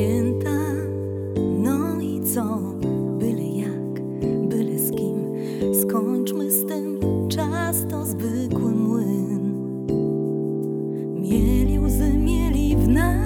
Święta, no i co? Byle jak, byle z kim. Skończmy z tym, czas to zwykły młyn. Mieli łzy, mieli w nas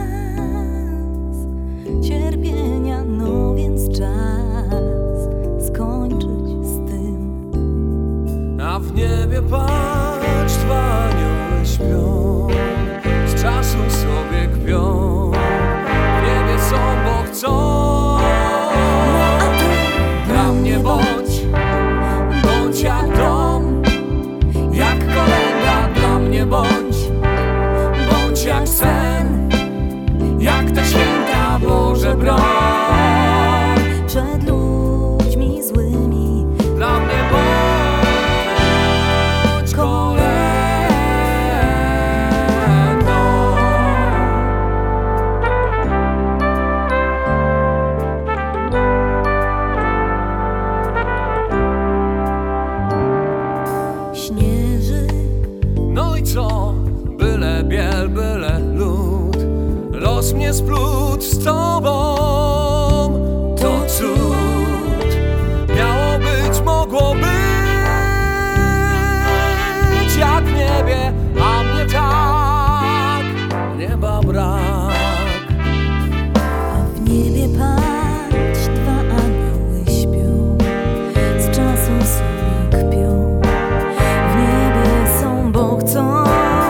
cierpienia, no więc czas skończyć z tym. A w niebie patrz, dwa anioły śpią, z czasu sobie kpią. W niebie są, bo chcą. No a ty Dla mnie bądź jak dom, jak kolenda. Dla mnie bądź jak sen, jak te święta Boże broń. przed ludźmi złymi. Dla mnie bądź kolędą. Śnieży, No i co? Byle biel, byle lód. Los mnie splótł z tobą. To cud. Miało być, mogło być. Jak w niebie, a mnie tak. Nieba brak. a w niebie patrz, dwa anioły śpią, z czasu sobie kpią. W niebie są, bo chcą.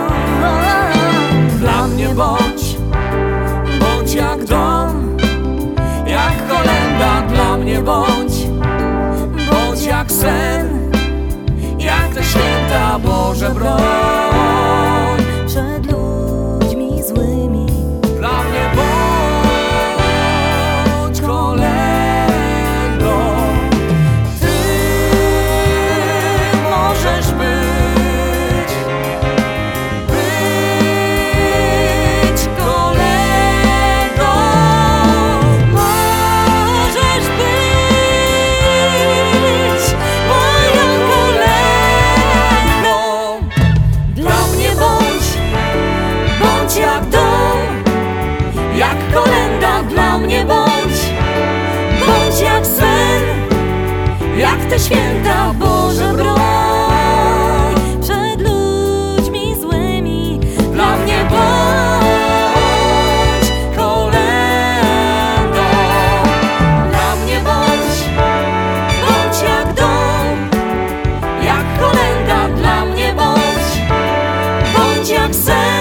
Dla mnie bądź jak dom, jak kolenda. Dla mnie bądź jak sen, jak te święta Boże broń. przed ludźmi złymi. Dla mnie bądź kolędą. Ty możesz być kolędą. Możesz być moją kolędą. Dla mnie bądź jak dom, jak kolenda. Dla mnie bądź jak sen, jak te święta Boże broń. przed ludźmi złymi. Dla mnie bądź kolędą. Dla mnie bądź jak dom, jak kolenda. Dla mnie bądź jak sen.